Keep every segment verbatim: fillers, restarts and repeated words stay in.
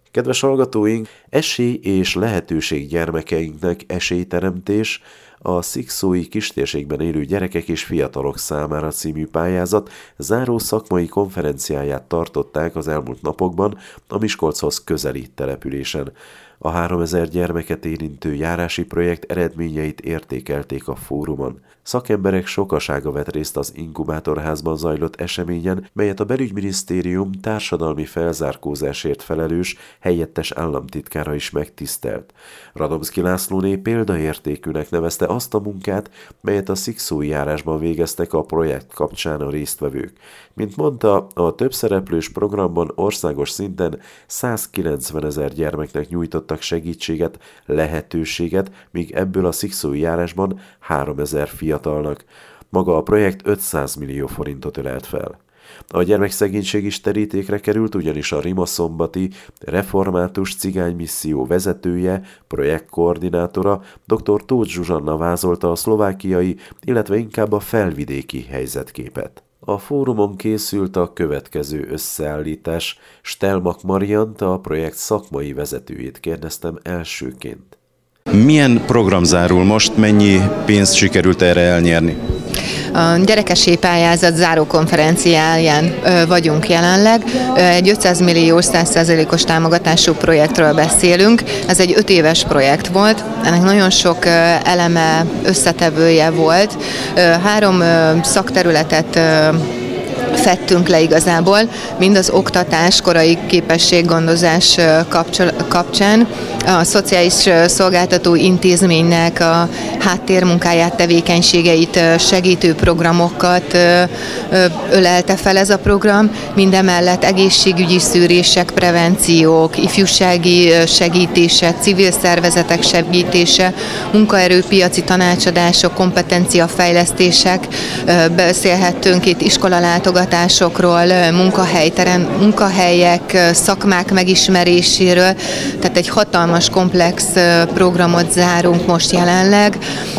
Kedves hallgatóink, esély és lehetőség gyermekeinknek esélyteremtés a szikszói kistérségben élő gyerekek és fiatalok számára című pályázat záró szakmai konferenciáját tartották az elmúlt napokban a Miskolchoz közeli településen. A háromezer gyermeket érintő járási projekt eredményeit értékelték a fórumon. Szakemberek sokasága vett részt az inkubátorházban zajlott eseményen, melyet a Belügyminisztérium társadalmi felzárkózásért felelős helyettes államtitkára is megtisztelt. Radomszky Lászlóné példaértékűnek nevezte azt a munkát, melyet a szikszói járásban végeztek a projekt kapcsán a résztvevők. Mint mondta, a többszereplős programban országos szinten százkilencvenezer gyermeknek nyújtottak segítséget, lehetőséget, míg ebből a szikszói járásban háromezer fiatalnak. Maga a projekt ötszáz millió forintot ölelt fel. A gyermekszegénység is terítékre került, ugyanis a Rimaszombatyi Református Cigány Misszió vezetője, projektkoordinátora, dr. Tóth Zsuzsanna vázolta a szlovákiai, illetve inkább a felvidéki helyzetképet. A fórumon készült a következő összeállítás. Stelmach Mariant, a projekt szakmai vezetőjét kérdeztem elsőként. Milyen program zárul most, mennyi pénzt sikerült erre elnyerni? A gyerekesély pályázat záró konferenciáján vagyunk jelenleg. Egy ötszáz milliós, száz százalékos támogatású projektről beszélünk. Ez egy öt éves projekt volt. Ennek nagyon sok eleme, összetevője volt. Három szakterületet fettünk le igazából, mind az oktatás, korai képességgondozás kapcsán, a szociális szolgáltató intézménynek a háttérmunkáját, tevékenységeit segítő programokat ölelte fel ez a program, mindemellett egészségügyi szűrések, prevenciók, ifjúsági segítések, civil szervezetek segítése, munkaerőpiaci tanácsadások, kompetenciafejlesztések, beszélhettünk itt iskolalátogatásokról, munkahelyterem, munkahelyek, szakmák megismeréséről, tehát egy hatalmas, komplex programot zárunk most jelenleg.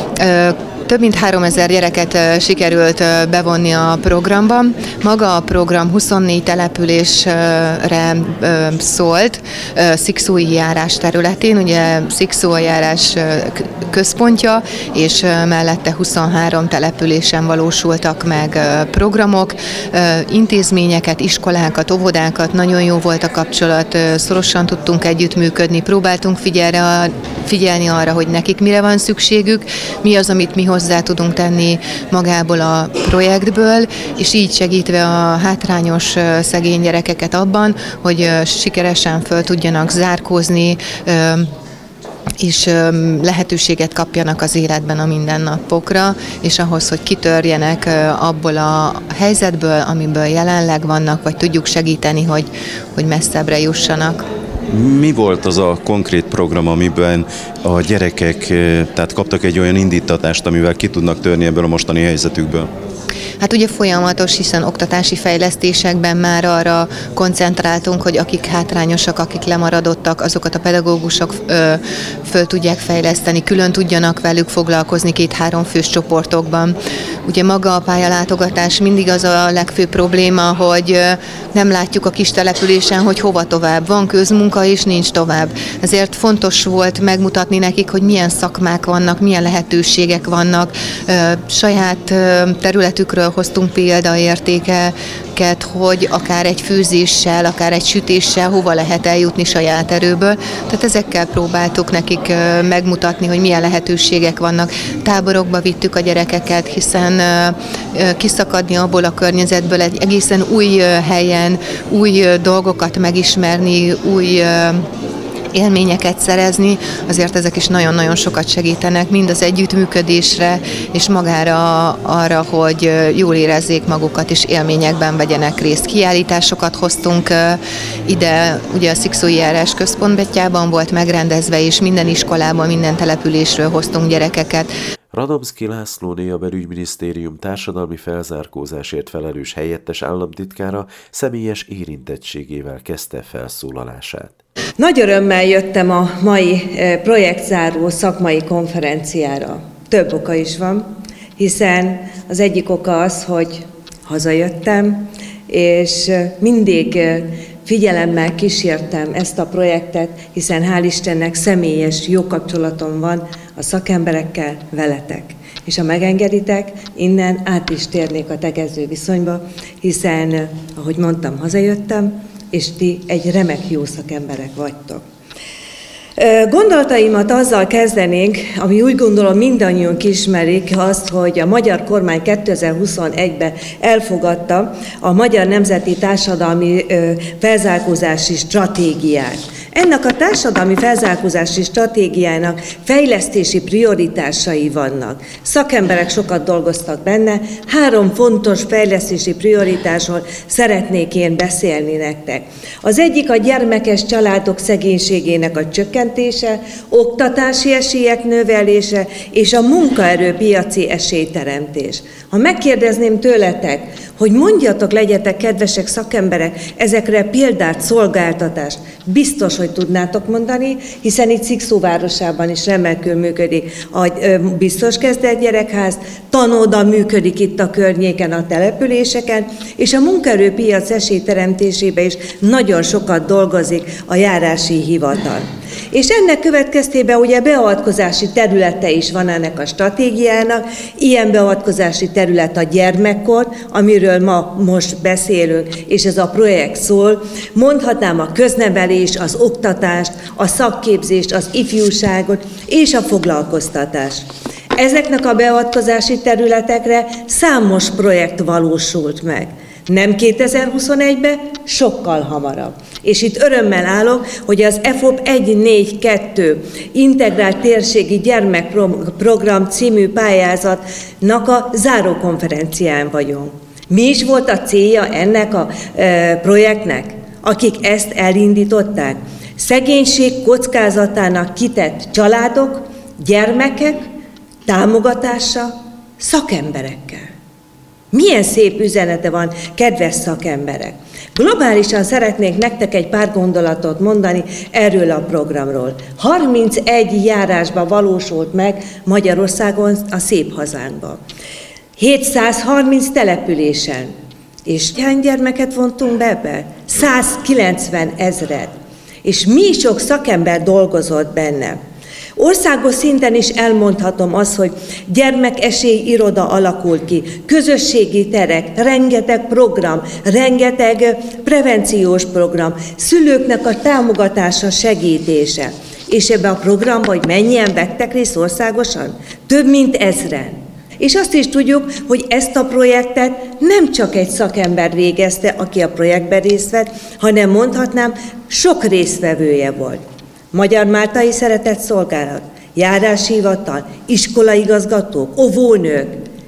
Több mint háromezer gyereket sikerült bevonni a programba. Maga a program huszonnégy településre szólt, szikszói járás területén, ugye Szikszó a járás központja, és mellette huszonhárom településen valósultak meg programok, intézményeket, iskolákat, óvodákat, nagyon jó volt a kapcsolat, szorosan tudtunk együttműködni, próbáltunk figyelni, figyelni arra, hogy nekik mire van szükségük, mi az, amit mi hozzá tudunk tenni magából a projektből, és így segítve a hátrányos szegény gyerekeket abban, hogy sikeresen föl tudjanak zárkózni, és lehetőséget kapjanak az életben a mindennapokra, és ahhoz, hogy kitörjenek abból a helyzetből, amiből jelenleg vannak, vagy tudjuk segíteni, hogy, hogy messzebbre jussanak. Mi volt az a konkrét program, amiben a gyerekek tehát kaptak egy olyan indítatást, amivel ki tudnak törni ebből a mostani helyzetükből? Hát ugye folyamatos, hiszen oktatási fejlesztésekben már arra koncentráltunk, hogy akik hátrányosak, akik lemaradottak, azokat a pedagógusok ö, föl tudják fejleszteni, külön tudjanak velük foglalkozni két-három fős csoportokban. Ugye maga a pályalátogatás mindig az a legfőbb probléma, hogy nem látjuk a kis településen, hogy hova tovább. Van közmunka és nincs tovább. Ezért fontos volt megmutatni nekik, hogy milyen szakmák vannak, milyen lehetőségek vannak. Saját területükről hoztunk példaértékeket, hogy akár egy főzéssel, akár egy sütéssel hova lehet eljutni saját erőből. Tehát ezekkel próbáltuk nekik megmutatni, hogy milyen lehetőségek vannak. Táborokba vittük a gyerekeket, hiszen kiszakadni abból a környezetből egy egészen új helyen, új dolgokat megismerni, új élményeket szerezni, azért ezek is nagyon-nagyon sokat segítenek, mind az együttműködésre, és magára arra, hogy jól érezzék magukat, és élményekben vegyenek részt. Kiállításokat hoztunk ide, ugye a Szikszói járás központjában volt megrendezve, és minden iskolában, minden településről hoztunk gyerekeket. Radomszky Lászlóné, a Belügyminisztérium társadalmi felzárkózásért felelős helyettes államtitkára személyes érintettségével kezdte felszólalását. Nagy örömmel jöttem a mai projektzáró szakmai konferenciára. Több oka is van, hiszen az egyik oka az, hogy hazajöttem, és mindig figyelemmel kísértem ezt a projektet, hiszen hál' Istennek személyes jó kapcsolatom van a szakemberekkel, veletek. És ha megengeditek, innen át is térnék a tegező viszonyba, hiszen, ahogy mondtam, hazajöttem, és ti egy remek jó szakemberek vagytok. Gondolataimat azzal kezdenénk, ami úgy gondolom mindannyiunk ismerik azt, hogy a magyar kormány kétezer-huszonegyben elfogadta a Magyar Nemzeti Társadalmi Felzárkózási Stratégiát. Ennek a társadalmi felzárkózási stratégiának fejlesztési prioritásai vannak. Szakemberek sokat dolgoztak benne, három fontos fejlesztési prioritásról szeretnék én beszélni nektek. Az egyik a gyermekes családok szegénységének a csökkentése, oktatási esélyek növelése és a munkaerőpiaci esélyteremtés. Ha megkérdezném tőletek, hogy mondjatok, legyetek kedvesek szakemberek, ezekre példát, szolgáltatást, biztos, hogy tudnátok mondani, hiszen itt Szikszó városában is remekül működik a biztos kezdett gyerekház, tanóda működik itt a környéken, a településeken, és a munkaerőpiac esélyteremtésében is nagyon sokat dolgozik a járási hivatal. És ennek következtében ugye beavatkozási területe is van ennek a stratégiának, ilyen beavatkozási terület a gyermekkor, amiről ma most beszélünk, és ez a projekt szól. Mondhatnám a köznevelés, az oktatást, a szakképzést, az ifjúságot és a foglalkoztatást. Ezeknek a beavatkozási területekre számos projekt valósult meg. Nem kétezer-huszonegyben, sokkal hamarabb. És itt örömmel állok, hogy az e f o p egy négy kettő Integrált Térségi Gyermekprogram című pályázatnak a zárókonferencián vagyunk. Mi is volt a célja ennek a e, projektnek, akik ezt elindították? Szegénység kockázatának kitett családok, gyermekek támogatása szakemberekkel. Milyen szép üzenete van, kedves szakemberek! Globálisan szeretnék nektek egy pár gondolatot mondani erről a programról. harmincegy járásban valósult meg Magyarországon, a szép hazánkban. hétszázharminc településen. És hány gyermeket vontunk be ebbe? százkilencven ezret. És mi sok szakember dolgozott benne. Országos szinten is elmondhatom azt, hogy gyermekesély iroda alakult ki, közösségi terek, rengeteg program, rengeteg prevenciós program, szülőknek a támogatása, segítése. És ebbe a programba, hogy mennyien vettek részt országosan? Több mint ezren. És azt is tudjuk, hogy ezt a projektet nem csak egy szakember végezte, aki a projektben részt vett, hanem mondhatnám, sok résztvevője volt. Magyar Máltai Szeretett Szolgálat, járási hivatal, iskolaigazgatók, óvónők,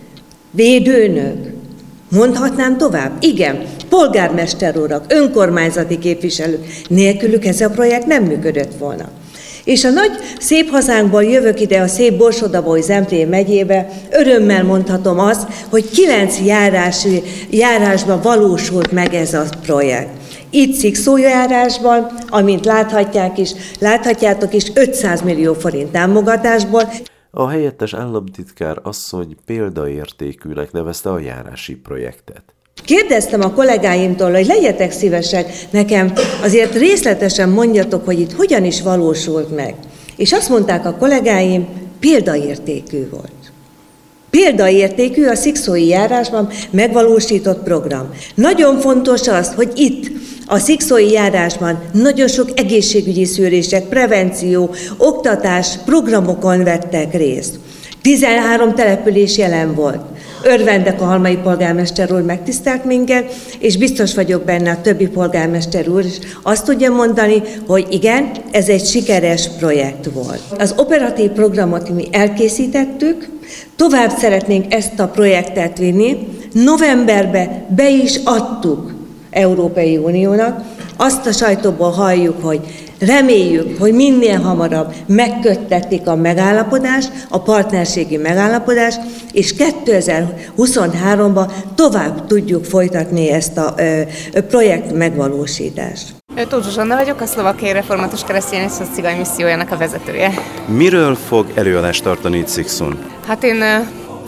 védőnők, mondhatnám tovább? Igen, polgármester urak, önkormányzati képviselők, nélkülük ez a projekt nem működött volna. És a nagy szép hazánkból jövök ide, a szép Borsod-Abaúj-Zemplén megyébe, örömmel mondhatom azt, hogy kilenc járási, járásban valósult meg ez a projekt. Itt Szikszó járásban, amint láthatják is, láthatjátok is, ötszáz millió forint támogatásból. A helyettes államtitkár asszony példaértékűnek nevezte a járási projektet. Kérdeztem a kollégáimtól, hogy legyetek szívesek, nekem azért részletesen mondjatok, hogy itt hogyan is valósult meg. És azt mondták a kollégáim, példaértékű volt. Példaértékű a szikszói járásban megvalósított program. Nagyon fontos az, hogy itt a szikszói járásban nagyon sok egészségügyi szűrések, prevenció, oktatás programokon vettek részt. tizenhárom település jelen volt. Örvendekohalmai polgármester úr megtisztelt minket, és biztos vagyok benne, a többi polgármester úr is azt tudja mondani, hogy igen, ez egy sikeres projekt volt. Az operatív programot mi elkészítettük, tovább szeretnénk ezt a projektet vinni, novemberben be is adtuk Európai Uniónak, azt a sajtóból halljuk, hogy reméljük, hogy minél hamarabb megköttetik a megállapodást, a partnerségi megállapodást, és kétezer-huszonháromban tovább tudjuk folytatni ezt a ö, projekt megvalósítást. Tóth Zsuzsanna vagyok, a Szlovákiai Református Keresztény Cigány Missziójának a vezetője. Miről fog előadást tartani itt Szikszón? Hát én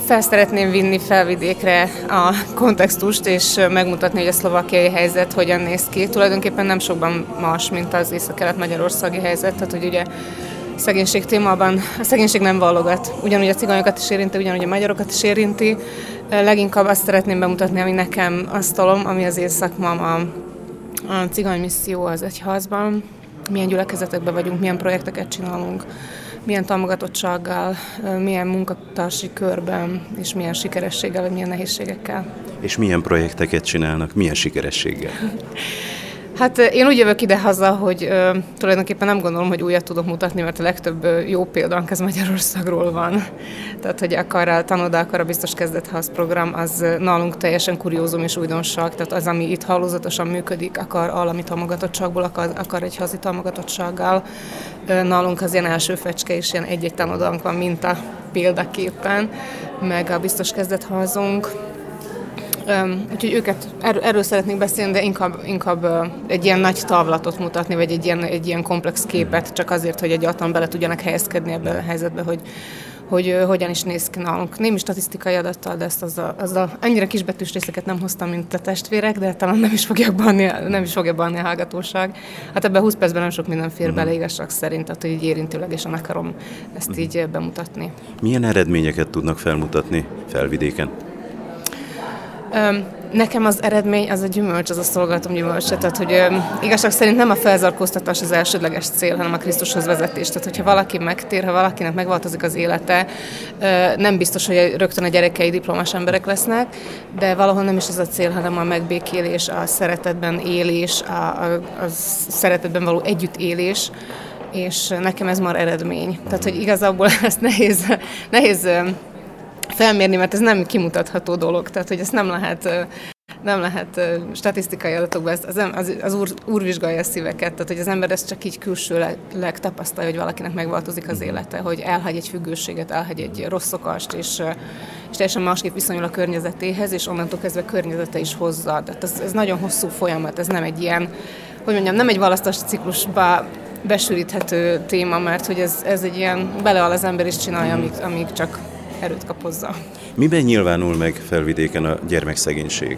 Fel szeretném vinni Felvidékre a kontextust, és megmutatni, hogy a szlovákiai helyzet hogyan néz ki. Tulajdonképpen nem sokban más, mint az észak-kelet-magyarországi helyzet, tehát hogy ugye a szegénység témában a szegénység nem vallogat. Ugyanúgy a ciganyokat is érinti, ugyanúgy a magyarokat is érinti. Leginkább azt szeretném bemutatni, ami nekem asztalom, ami az én szakmám, a, a ciganymisszió az egyházban. Milyen gyülekezetekben vagyunk, milyen projekteket csinálunk, milyen támogatottsággal, milyen munkatársi körben, és milyen sikerességgel, vagy milyen nehézségekkel. És milyen projekteket csinálnak, milyen sikerességgel? Hát én úgy jövök ide-haza, hogy ö, tulajdonképpen nem gondolom, hogy újat tudok mutatni, mert a legtöbb ö, jó példánk ez Magyarországról van. Tehát, hogy akár a Tanoda, akár a Biztos Kezdetház program, az ö, nálunk teljesen kuriózum és újdonság. Tehát az, ami itt hálózatosan működik, akár állami támogatottságból, akár, akár egy házi támogatottsággal, ö, nálunk az ilyen első fecske, és ilyen egy-egy tanodánk van minta példaképpen, meg a Biztos Kezdetházunk. Um, úgyhogy őket, erről, erről szeretnék beszélni, de inkább, inkább uh, egy ilyen nagy távlatot mutatni, vagy egy ilyen, egy ilyen komplex képet, csak azért, hogy egyáltalán bele tudjanak helyezkedni ebbe a helyzetbe, hogy, hogy uh, hogyan is néz ki nálunk. Némi statisztikai adattal, de ezt azzal, azzal ennyire kisbetűs részeket nem hoztam, mint a testvérek, de talán nem is fogják bánni, nem is fogja bánni a hallgatóság. Hát ebben húsz percben nem sok minden fér bele, igazság szerint, tehát hogy így érintőlegesen akarom ezt így uh, bemutatni. Milyen eredményeket tudnak felmutatni Felvidéken? Nekem az eredmény, az a gyümölcs, az a szolgálatom gyümölcse, tehát hogy igazság szerint nem a felzárkóztatás az elsődleges cél, hanem a Krisztushoz vezetés. Tehát hogyha valaki megtér, ha valakinek megváltozik az élete, nem biztos, hogy rögtön a gyerekei diplomás emberek lesznek, de valahol nem is ez a cél, hanem a megbékélés, a szeretetben élés, a, a, a szeretetben való együttélés, és nekem ez már eredmény. Tehát, hogy igazából ezt nehéz, nehéz felmérni, mert ez nem kimutatható dolog, tehát hogy ezt nem lehet, nem lehet statisztikai adatokban, ez, az, az, az úr, úr vizsgálja a szíveket, tehát hogy az ember ezt csak így külsőleg tapasztalja, hogy valakinek megváltozik az élete, hogy elhagy egy függőséget, elhagy egy rossz szokást, és, és teljesen másképp viszonyul a környezetéhez, és onnantól kezdve a környezete is hozza. Tehát ez, ez nagyon hosszú folyamat, ez nem egy ilyen, hogy mondjam, nem egy választási ciklusba besűríthető téma, mert hogy ez, ez egy ilyen, beleáll az ember is csinálja, amíg, amíg csak erőt kap hozzá. Miben nyilvánul meg Felvidéken a gyermekszegénység?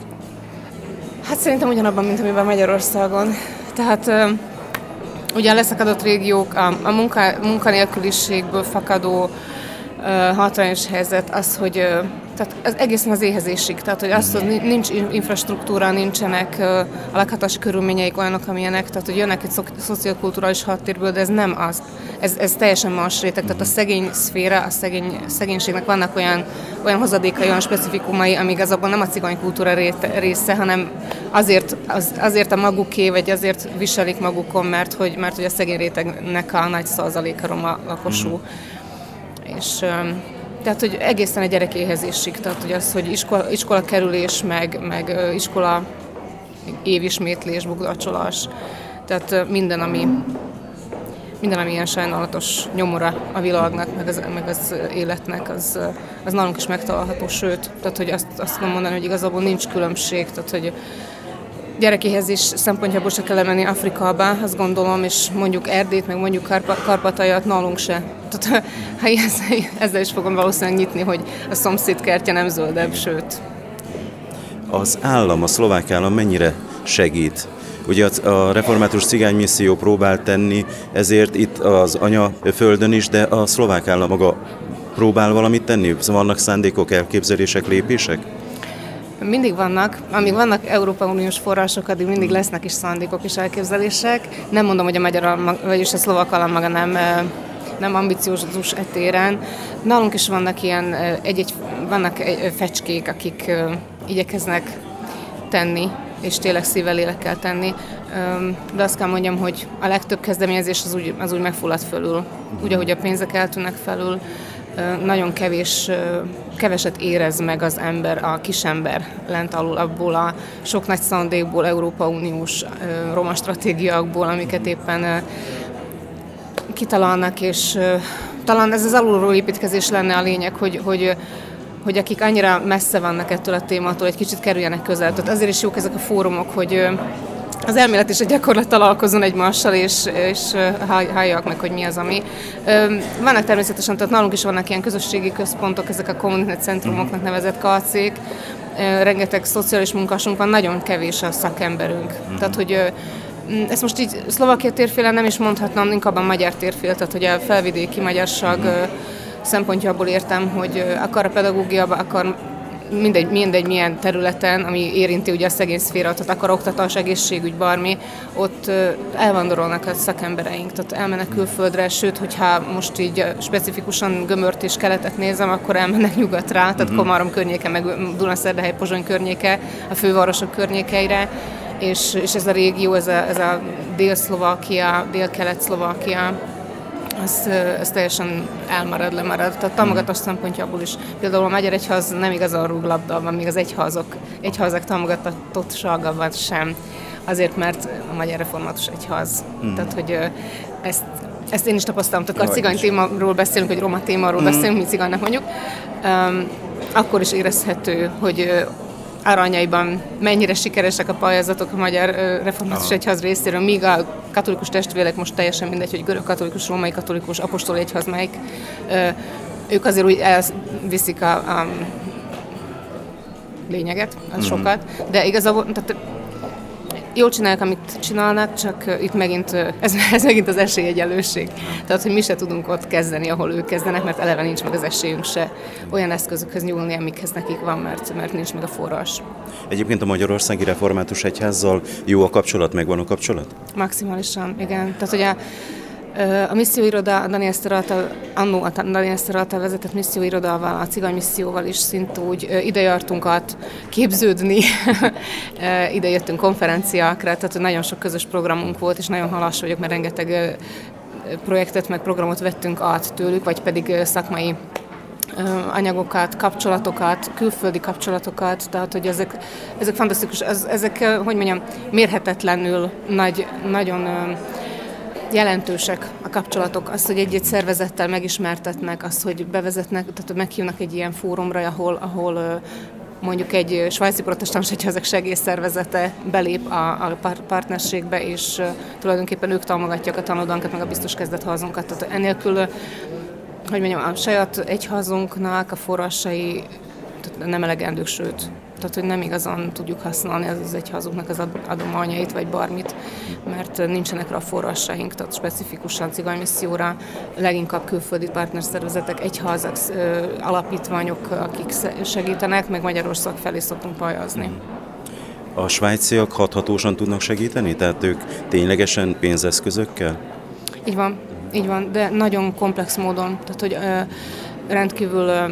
Hát szerintem ugyanabban, mint amiben Magyarországon. Tehát ugye a leszakadott régiók, a, a munka, munkanélküliségből fakadó uh, hátrányos helyzet az, hogy uh, tehát az egészen az éhezésig, tehát hogy az, hogy nincs infrastruktúra, nincsenek uh, a lakhatási körülményeik olyanok, amilyenek, tehát hogy jönnek egy szo- szociokulturális háttérből, de ez nem az. Ez, ez teljesen más réteg, tehát a szegény szféra, a szegény, szegénységnek vannak olyan, olyan hozadékai, olyan specifikumai, ami igazából nem a cigánykultúra része, hanem azért, az, azért a maguké, vagy azért viselik magukon, mert hogy, mert hogy a szegény rétegnek a nagy százaléka roma lakosú. Mm. És tehát, hogy egészen a gyerekéhezésig, tehát hogy az, hogy iskola, iskola kerülés, meg, meg iskola évismétlés, bukdacsolás, tehát minden, ami Minden, ami ilyen sajnálatos nyomora a világnak, meg az, meg az életnek, az, az nálunk is megtalálható, sőt, tehát hogy azt, azt tudom mondani, hogy igazából nincs különbség, tehát hogy gyerekéhezés szempontjából se kell menni Afrikába, azt gondolom, és mondjuk Erdélyt, meg mondjuk Karpa- Karpatajat nálunk se. Tehát ha ezzel, ezzel is fogom valószínűleg nyitni, hogy a szomszéd kertje nem zöldebb, sőt. Az állam, a szlovák állam mennyire segít? Ugye a református cigánymisszió próbál tenni, ezért itt az anyaföldön is, de a szlovák állam maga próbál valamit tenni? Vannak szándékok, elképzelések, lépések? Mindig vannak. Amíg vannak Európai Uniós források, addig mindig lesznek is szándékok és elképzelések. Nem mondom, hogy a magyar, vagyis a szlovák állam maga nem, nem ambiciózus etéren. Nálunk is vannak ilyen, egy-egy, vannak fecskék, akik igyekeznek tenni, és tényleg szívvel, lélekkel tenni. De azt kell mondjam, hogy a legtöbb kezdeményezés az úgy, az úgy megfullad fölül. Úgy, ahogy a pénzek eltűnnek felül, nagyon kevés, keveset érez meg az ember, a kisember lent alul abból a sok nagy szándékból, Európai Uniós roma stratégiákból, amiket éppen kitalálnak, és talán ez az alulról építkezés lenne a lényeg, hogy, hogy hogy akik annyira messze vannak ettől a témától, egy kicsit kerüljenek közel. Tehát azért is jók ezek a fórumok, hogy, az elmélet és a gyakorlat találkozzon egymással, és, és hallják meg, hogy mi az, ami. Vannak természetesen, tehát nálunk is vannak ilyen közösségi központok, ezek a community centrumoknak nevezett kacék, rengeteg szociális munkásunk van, nagyon kevés a szakemberünk. Mm. Tehát, hogy ezt most így Szlovákia térfélen nem is mondhatnám, inkább a magyar térfél, tehát hogy a felvidéki magyarság mm. szempontjából értem, hogy akar a pedagógiában, akar mindegy, mindegy milyen területen, ami érinti ugye a szegény szférát, tehát akar oktatás, egészségügy, bármi, ott elvándorolnak a szakembereink, tehát elmennek külföldre, sőt, hogyha most így specifikusan Gömört és Keletet nézem, akkor elmennek nyugatra, tehát uh-huh. Komárom környéke, meg Dunaszerdahely, Pozsony környéke, a fővárosok környékeire, és, és ez a régió, ez a, ez a Dél-Szlovákia, Dél-Kelet-Szlovákia, Ez, ez teljesen elmarad, lemarad. Tehát támogatás szempontjából is. Például a Magyar Egyház nem igazán rúg labdában, még az egyházak, egyházak támogatottságában sem. Azért, mert a Magyar Református Egyház. Hmm. Tehát, hogy ezt, ezt én is tapasztalom. Tehát, ha cigány témáról beszélünk, vagy roma témáról hmm. beszélünk, mi cigánynak mondjuk, um, akkor is érezhető, hogy arányaiban mennyire sikeresek a pályázatok a Magyar Református Egyház részéről, míg a katolikus testvérek most teljesen mindegy, hogy görög katolikus, római katolikus, apostoli egyház melyik, ők azért úgy elviszik a, a lényeget, az mm-hmm. sokat, de igazából tehát jól csinálják, amit csinálnak, csak itt megint, ez, ez megint az esélyegyenlőség. Tehát, hogy mi se tudunk ott kezdeni, ahol ők kezdenek, mert eleve nincs meg az esélyünk se olyan eszközökhöz nyúlni, amikhez nekik van, mert, mert nincs meg a forrás. Egyébként a Magyarországi Református Egyházzal jó a kapcsolat, megvan a kapcsolat? Maximálisan, igen. Tehát, hogy a, a misszióiroda, a Daniel Eszter által, annó a Daniel Eszter által vezetett misszióirodával, a cigány misszióval is szint úgy ide jártunk át képződni, ide jöttünk konferenciákra, tehát nagyon sok közös programunk volt, és nagyon hálás vagyok, mert rengeteg projektet, meg programot vettünk át tőlük, vagy pedig szakmai anyagokat, kapcsolatokat, külföldi kapcsolatokat, tehát hogy ezek, ezek fantasztikus, ezek, hogy mondjam, mérhetetlenül nagy, nagyon jelentősek a kapcsolatok, az, hogy egy-egy szervezettel megismertetnek, az, hogy bevezetnek, tehát meghívnak egy ilyen fórumra, ahol, ahol mondjuk egy svájci protestáns egyházak segélyszervezete belép a, a partnerségbe, és tulajdonképpen ők támogatják a tanodánkat, meg a biztos kezdetházunkat. Tehát ennélkül, hogy mondjam, a saját egyházunknak a forrásai nem elegendők, sőt, tehát, hogy nem igazán tudjuk használni az egyházunknak az adományait, vagy bármit, mert nincsenek rá forrásaink, tehát specifikusan cigánymisszióra, leginkább külföldi partnerszervezetek, egyházak, alapítványok, akik segítenek, meg Magyarország felé szoktunk pályázni. A svájciak hathatósan tudnak segíteni? Tehát ők ténylegesen pénzeszközökkel? Így van, így van, de nagyon komplex módon, tehát, hogy ö, rendkívül ö,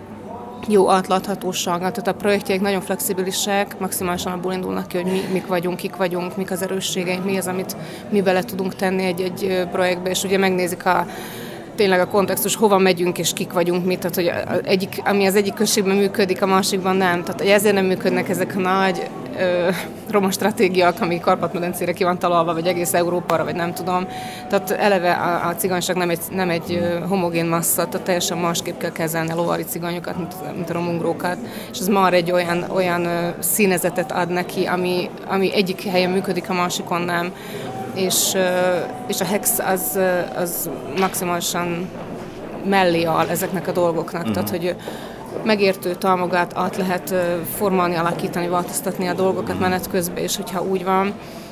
jó átláthatósága, tehát a projektjeik nagyon flexibilisek, maximálisan abból indulnak ki, hogy mi, mik vagyunk, kik vagyunk, mik az erősségeink, mi az, amit mi bele tudunk tenni egy-egy projektbe, és ugye megnézik a tényleg a kontextus, hova megyünk és kik vagyunk mi, tehát hogy egyik, ami az egyik községben működik, a másikban nem. Tehát ezért nem működnek ezek a nagy ö, roma stratégiák, ami Kárpát-medencére ki van találva, vagy egész Európára, vagy nem tudom. Tehát eleve a, a cigányság nem egy, nem egy homogén massza, tehát teljesen másképp kell kezelni a lovári cigányokat, mint, mint a romungrókat, és ez már egy olyan, olyan színezetet ad neki, ami, ami egyik helyen működik, a másikon nem. És, és a Hex az, az maximálisan mellé áll ezeknek a dolgoknak, uh-huh. Tehát hogy megértő, támogat, át lehet formálni, alakítani, változtatni a dolgokat menet közben, és hogyha úgy van,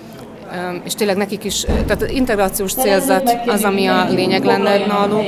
és tényleg nekik is, tehát az integrációs célzat az, ami a lényeg lenne náluk,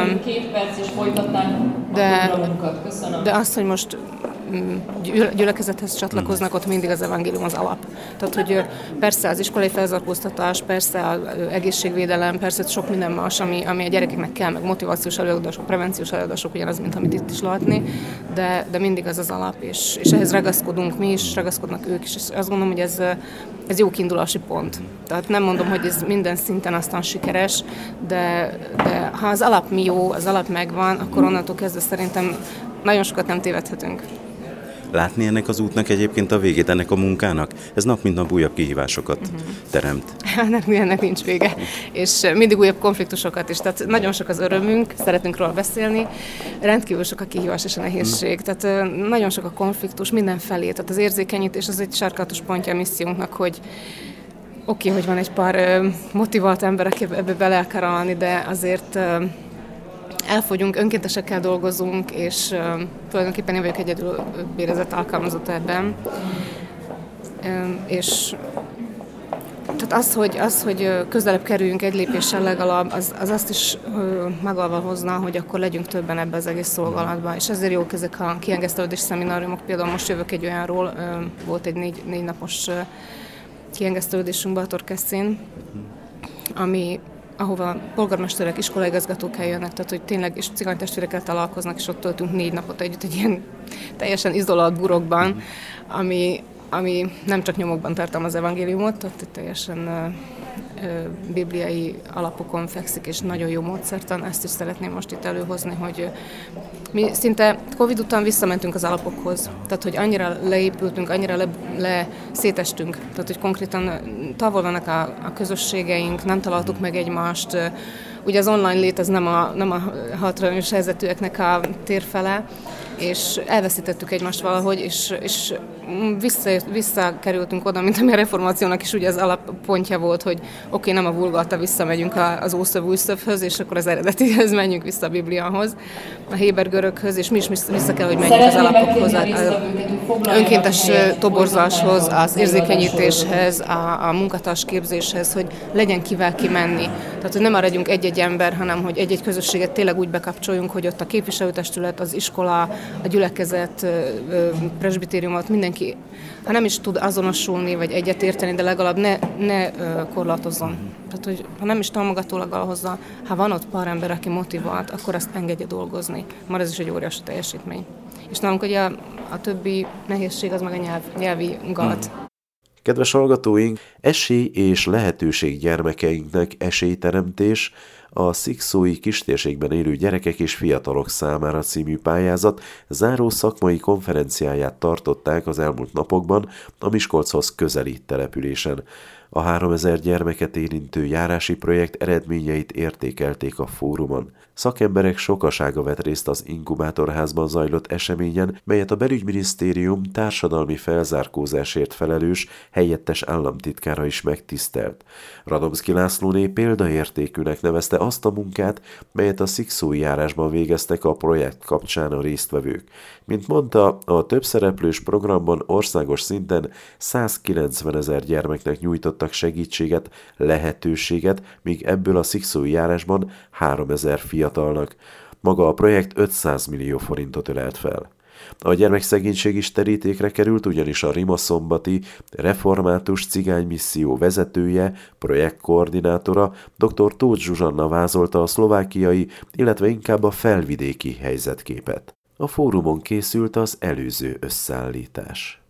de, de azt, hogy most gyülekezethez csatlakoznak, ott mindig az evangélium az alap. Tehát, hogy persze az iskolai felzárkóztatás, persze az egészségvédelem, persze sok minden más, ami, ami a gyerekeknek kell, meg motivációs előadások, prevenciós előadások, ugyanaz, mint amit itt is látni, de, de mindig az az alap, és, és ehhez ragaszkodunk mi is, ragaszkodnak ők is, és azt gondolom, hogy ez, ez jó kiindulási pont. Tehát nem mondom, hogy ez minden szinten aztán sikeres, de, de ha az alap mi jó, az alap megvan, akkor onnantól kezdve szerintem nagyon sokat nem tévedhetünk. Látni ennek az útnak egyébként a végét, ennek a munkának? Ez nap mint nap újabb kihívásokat uh-huh. teremt. Ennek, ennek nincs vége, és mindig újabb konfliktusokat is. Tehát nagyon sok az örömünk, szeretünk róla beszélni, rendkívül sok a kihívás és a nehézség. Uh-huh. Tehát nagyon sok a konfliktus mindenfelé, tehát az érzékenyítés az egy sarkalatos pontja a missziónknak, hogy okay, hogy van egy pár motivált ember, aki ebbe bele akar állni, de azért elfogyunk, önkéntesekkel dolgozunk, és tulajdonképpen én vagyok egyedül bérezett alkalmazott ebben. És tehát az, hogy, az, hogy közelebb kerüljünk egy lépéssel legalább, az, az azt is magával hozna, hogy akkor legyünk többen ebbe az egész szolgálatban. És ezért jók ezek a kiengesztelődés szemináriumok. Például most jövök egy olyanról, volt egy négy, négy napos kiengesztelődésünk Bátorkesszén, ami ahova polgármesterek, iskolaigazgatók eljönnek, tehát hogy tényleg és cigánytestvérekkel találkoznak, és ott töltünk négy napot együtt egy ilyen teljesen izolált burokban, ami, ami nem csak nyomokban tartalmaz evangéliumot, tehát teljesen uh, uh, bibliai alapokon fekszik, és nagyon jó módszertan. Ezt is szeretném most itt előhozni, hogy uh, mi szinte Covid után visszamentünk az alapokhoz, tehát hogy annyira leépültünk, annyira le, le szétestünk, tehát hogy konkrétan távol vannak a, a közösségeink, nem találtuk meg egymást. Ugye az online lét az nem a, nem a hátrányos helyzetűeknek a térfele, és elveszítettük egymást valahogy, és, és vissza, visszakerültünk oda, mint ami a reformációnak is ugye az alappontja volt, hogy oké, okay, nem a vulgata, visszamegyünk az ószöv újszövhöz, és akkor az eredetihez menjünk vissza a Bibliához, a héber göröghöz, és mi is vissza kell, hogy menjünk az alapokhoz, az önkéntes toborzáshoz, az érzékenyítéshez, a, a munkatársképzéshez, hogy legyen kivel kimenni. Tehát, hogy nem maradjunk egy-egy ember, hanem hogy egy-egy közösséget tényleg úgy bekapcsoljunk, hogy ott a képviselőtestület, az iskola, a gyülekezet, presbitériumot, mindenki, ha nem is tud azonosulni, vagy egyetérteni, de legalább ne, ne korlátozzon. Tehát, hogy ha nem is támogatólag alhozza, ha van ott pár ember, aki motivált, akkor azt engedje dolgozni. Már ez is egy óriási teljesítmény. És nálunk ugye a, a többi nehézség az meg a nyelv, nyelvi gát. Kedves hallgatóink, esély és lehetőség gyermekeinknek esélyteremtés a szikszói kistérségben élő gyerekek és fiatalok számára című pályázat záró szakmai konferenciáját tartották az elmúlt napokban a Miskolchoz közeli településen. A háromezer gyermeket érintő járási projekt eredményeit értékelték a fórumon. Szakemberek sokasága vett részt az inkubátorházban zajlott eseményen, melyet a belügyminisztérium társadalmi felzárkózásért felelős helyettes államtitkára is megtisztelt. Radomszky Lászlóné példaértékűnek nevezte azt a munkát, melyet a szikszói járásban végeztek a projekt kapcsán a résztvevők. Mint mondta, a többszereplős programban országos szinten százkilencvenezer gyermeknek nyújtottak segítséget, lehetőséget, míg ebből a szikszói járásban háromezer fiatalnak. Maga a projekt ötszáz millió forintot ölelt fel. A gyermekszegénység is terítékre került, ugyanis a Rimaszombati Református Cigánymisszió vezetője, projektkoordinátora, dr. Tóth Zsuzsanna vázolta a szlovákiai, illetve inkább a felvidéki helyzetképet. A fórumon készült az előző összeállítás.